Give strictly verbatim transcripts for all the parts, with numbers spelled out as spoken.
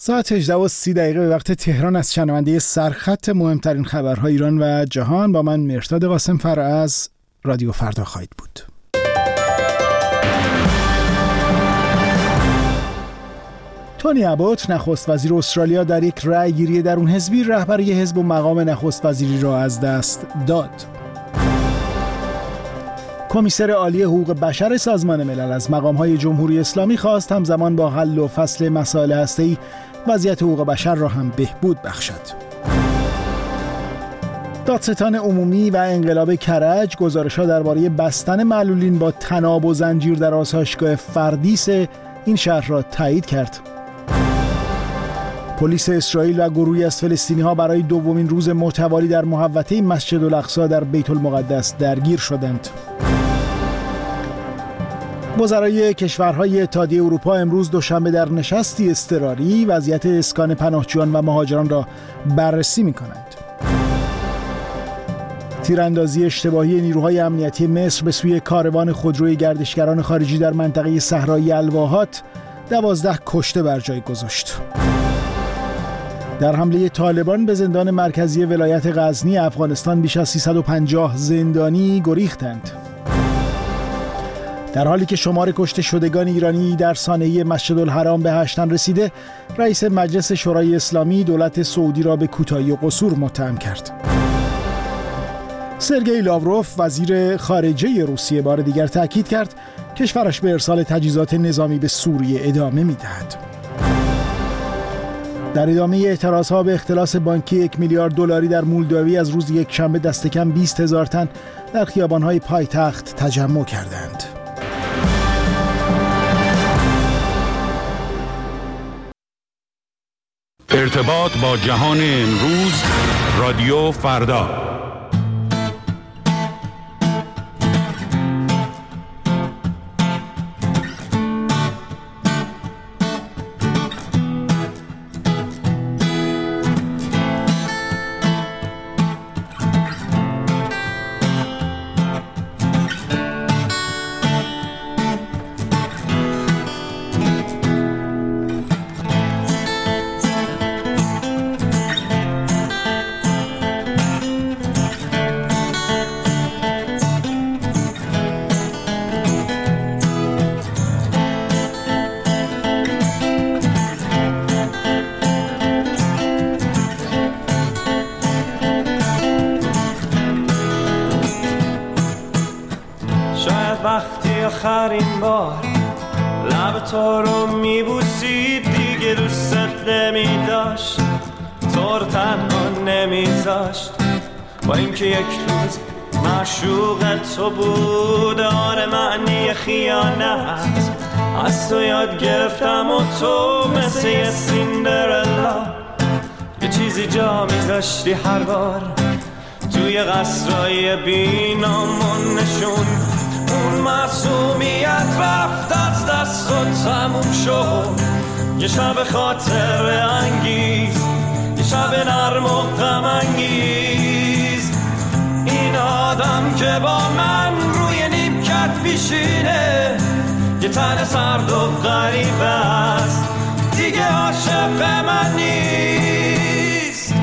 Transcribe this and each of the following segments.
ساعت هجده و سی دقیقه به وقت تهران از شنونده سرخط مهمترین خبرهای ایران و جهان با من مرداد قاسم فرز رادیو فردا خواهید بود. تونی ابوت نخست وزیر استرالیا در یک رأی گیری درون حزبی رهبری حزب و مقام نخست وزیری را از دست داد. کمیسر عالی حقوق بشر سازمان ملل از مقام‌های جمهوری اسلامی خواست همزمان با حل و فصل مسائل هسته‌ای وضعیت حقوق بشر را هم بهبود بخشد. دادستان عمومی و انقلاب کرج گزارش‌ها درباره بستن معلولین با طناب و زنجیر در آسایشگاه فردیس این شهر را تایید کرد. پلیس اسرائیل و گروهی از فلسطینی‌ها برای دومین روز متوالی در محوطه مسجد الاقصی در بیت المقدس درگیر شدند. وزرای کشورهای اتحادیه اروپا امروز دوشنبه در نشستی اضطراری وضعیت اسکان پناهجویان و مهاجران را بررسی می‌کنند. تیراندازی اشتباهی نیروهای امنیتی مصر به سوی کاروان خودروی گردشگران خارجی در منطقه صحرایی الواحات دوازده کشته بر جای گذاشت. در حمله طالبان به زندان مرکزی ولایت غزنی افغانستان بیش از سیصد و پنجاه زندانی گریختند. در حالی که شمار کشته شدگان ایرانی در سانحه مسجد الحرام به هشت تن رسیده، رئیس مجلس شورای اسلامی دولت سعودی را به کوتاهی و قصور متهم کرد. سرگئی لاوروف وزیر خارجه روسیه بار دیگر تاکید کرد کشورش به ارسال تجهیزات نظامی به سوریه ادامه می‌دهد. در ادامه اعتراضها به اختلاس بانکی یک میلیارد دلاری در مولداوی از روز یک شنبه دست کم بیست هزار تن در خیابان‌های پایتخت تجمع کردند. ارتباط با جهان امروز رادیو فردا. وقتی آخرین بار لب تو رو میبوسید دیگه دوست نمی داشت، تو رو تنها نمیذاشت، با اینکه یک روز معشوق تو بود. آره معنی خیانت از تو یاد گرفتم و تو مثل یه سیندرلا یه چیزی جا میذاشتی هر بار توی قصرهای بینامون نشون. اون معصومیت رفت از دست و تموم شد، یه شب خاطر انگیز، یه شب نرم و غم انگیز. این آدم که با من روی نیمکت میشینه یه تن سرد و غریب است، دیگه عاشق من نیست.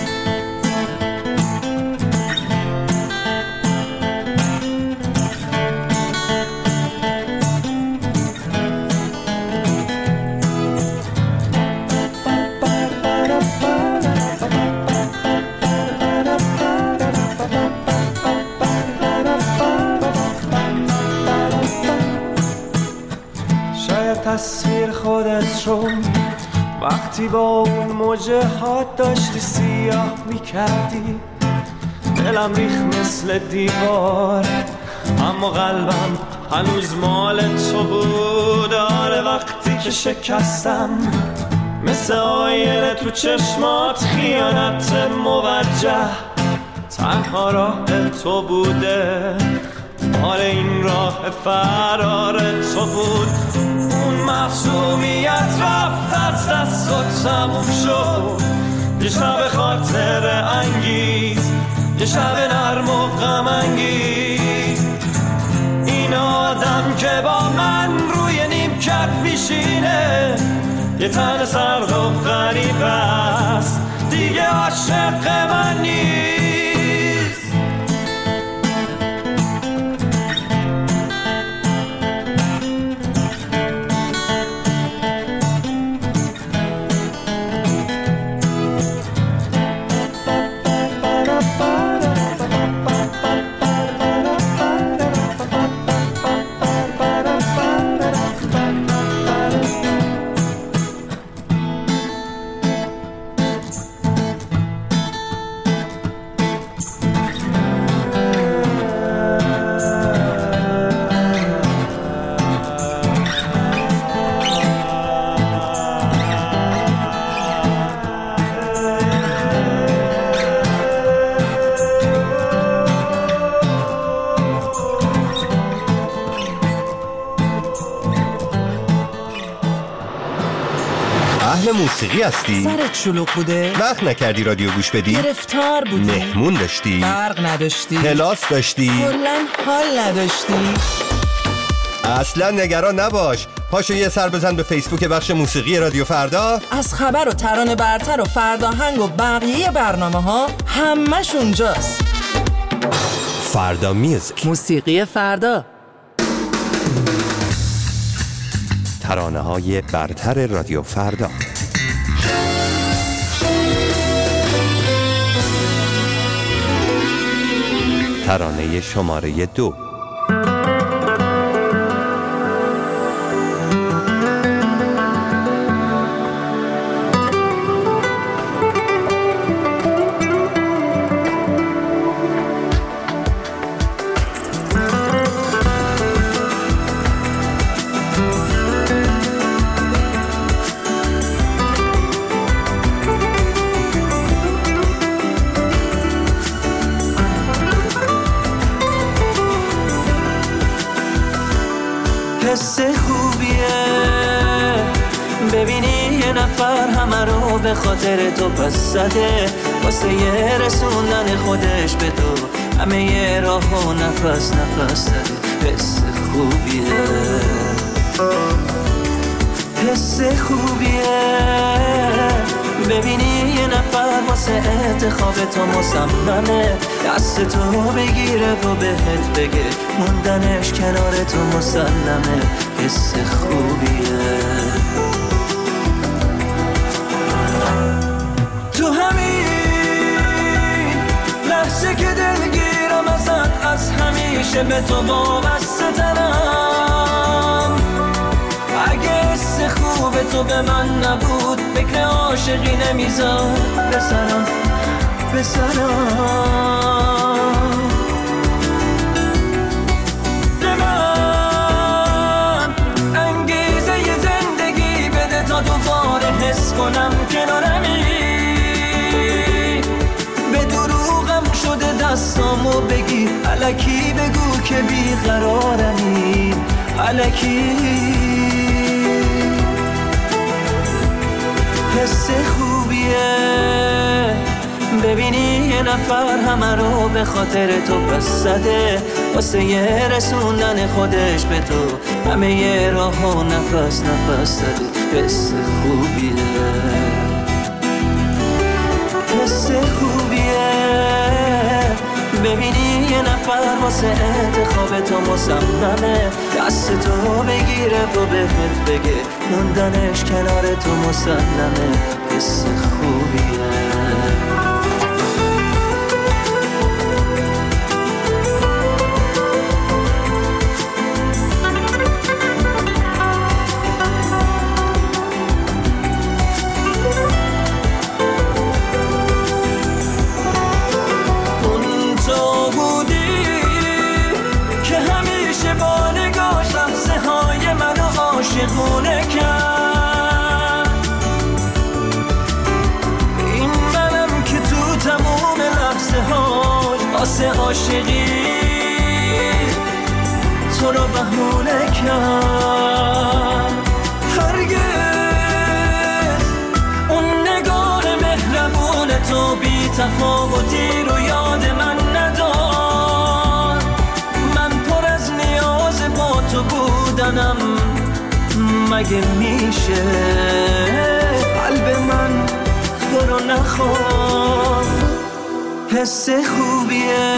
تصویر خودت رو وقتی با اون موجه ها داشتی سیاه میکردی، دلم ریخ مثل دیوار اما قلبم هنوز مال تو بود. آره وقتی که شکستم مثل آینه تو چشمات خیانت موجه تنها راه تو بوده. آره این راه فرار تو بود. اون معصومیت رفت از دست و تموم شد، یه شب خاطر انگیز، یه شب نرم و غم انگیز. این آدم که با من روی نیمکت میشینه یه تن سرد و غریب است دیگه عاشق من نیست. موسیقی هستی؟ سرت شلوغ بوده؟ وقت نکردی رادیو گوش بدی؟ گرفتار بودی؟ مهمون داشتی؟ برق نداشتی؟ کلاس داشتی؟ کلاً حال نداشتی؟ اصلا نگران نباش، پاشو یه سر بزن به فیسبوک بخش موسیقی رادیو فردا. از خبر و ترانه برتر و فرداهنگ و بقیه برنامه ها همش اونجاست. فردا میوزیک، موسیقی فردا، ترانه های برتر رادیو فردا. ترانه شماره دو. حس خوبیه ببینی یه نفر همه رو به خاطر تو پس زده، واسه یه رسوندن خودش به تو همه یه راه و نفس نفس زده. حس خوبیه، حس خوبیه ببینی یه نفر واسه انتخاب تو مصممه، دست تو بگیره و بهت بگه موندنش کنار تو مسلمه. حس خوبیه تو همین لحظه که دلگیرم ازت، از همیشه به تو وابسته ترم. اگه حس خوب تو به من نبود فکر عاشقی نمیذار بسرم بسرم. به من انگیزه ی زندگی بده تا دوباره حس کنم کنارمی. به دروغم شده دستامو بگی، الکی بگو که بیقرارمی، الکی. حس خوبیه ببینی یه نفر همه رو به خاطر تو پس زده، واسه یه رسوندن خودش به تو همه یه راه و نفس نفس زده. حس خوبیه، حس خوبیه ببینی یه نفر واسه انتخاب تو مصممه، دست تو بگیره و بهت بگه موندنش کنار تو مسلمه. حس خوبیه. عاشقونه کرد این منم که تو تموم لحظه هاش واسه عاشقی تو رو بهونه کرد. هرگز اون نگاه مهربون تو بی تفاوتی رو یاد من ندار. من پر از نیاز با تو بودنم، مگه میشه قلب من تو رو نخواد. حس خوبیه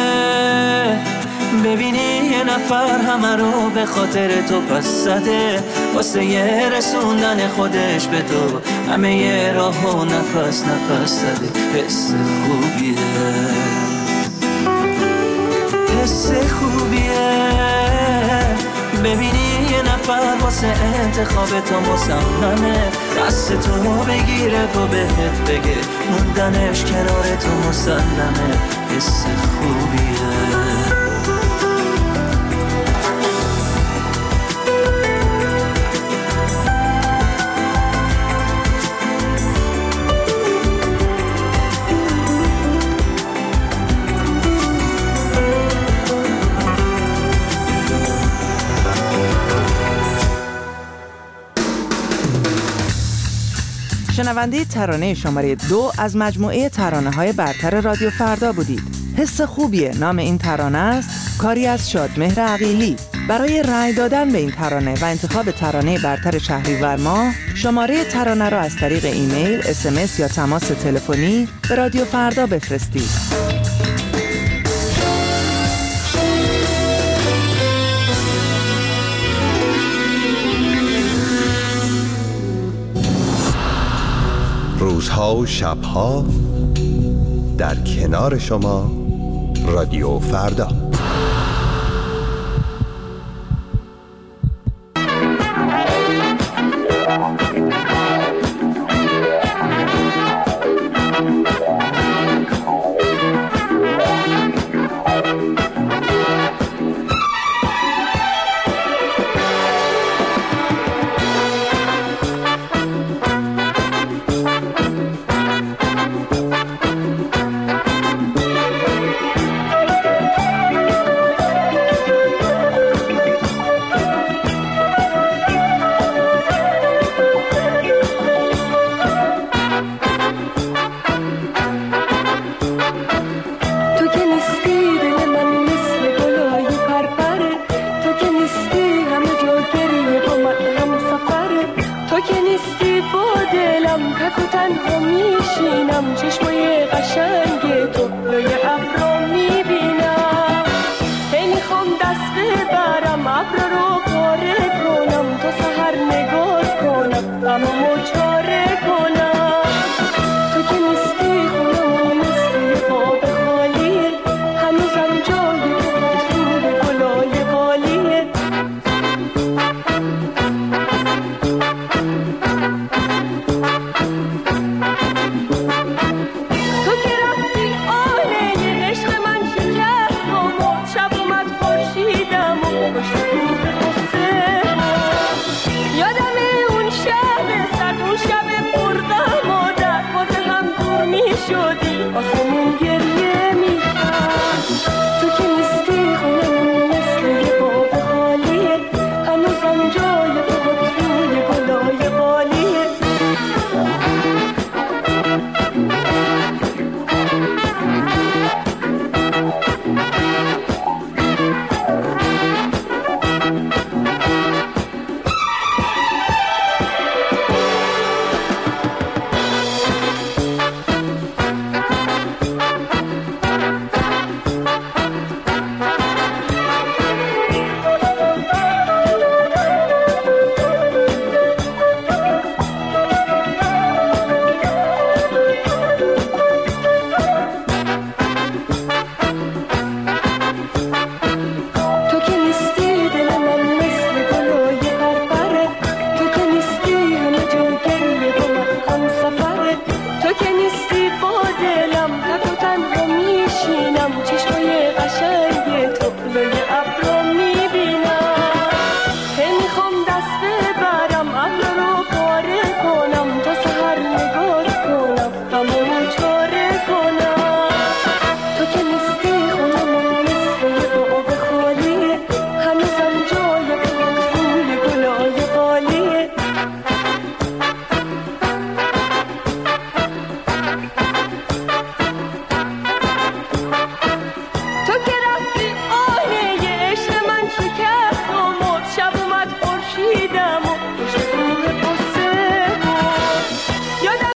ببینی یه نفر همه رو به خاطر تو پس زده، واسه یه رسوندن خودش به تو همه یه راه و نفس نفس زده. حس خوبیه حس خوبیه ببینی یه نفر واسه انتخاب تو مصممه، دست تو بگیره و بهت بگه موندنش کنار تو مسلمه. حس خوبیه شنونده ترانه شماره دو از مجموعه ترانه‌های برتر رادیو فردا بودید. حس خوبیه نام این ترانه است، کاری از شادمهر عقیلی. برای رأی دادن به این ترانه و انتخاب ترانه برتر شهریور ماه، شماره ترانه را از طریق ایمیل، اس ام اس یا تماس تلفنی به رادیو فردا بفرستید. روزها و شبها در کنار شما رادیو فردا. شد